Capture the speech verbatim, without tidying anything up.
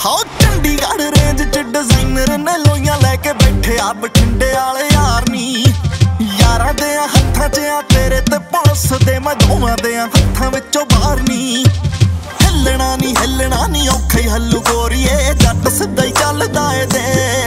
ਹਾਂ ਚੰਡੀਗੜ੍ਹ ਰੇਂਜ ਚ ਡਿਜ਼ਾਈਨਰ ਨੇ ਲੋਈਆਂ ਲੈ ਕੇ ਬੈਠੇ ਆ ਬਠਿੰਡੇ ਵਾਲੇ ਯਾਰ ਨੀ ਯਾਰਾਂ ਦੇ ਹੱਥਾਂ ਚ ਆ ਤੇਰੇ ਤੇ ਪੁਲਿਸ ਦੇ ਮੈਂ ਦੋਵਾਂ ਦੇ ਹੱਥਾਂ ਵਿੱਚੋਂ ਬਾਹਰ ਨੀ ਹਿੱਲਣਾ ਨੀ ਹਿੱਲਣਾ ਨੀ ਔਖਾ ਹੀ ਹੱਲੂ ਗੋਰੀਏ ਜੱਟ ਸਿੱਧਾ ਹੀ ਚੱਲਦਾ ਏ ਦੇ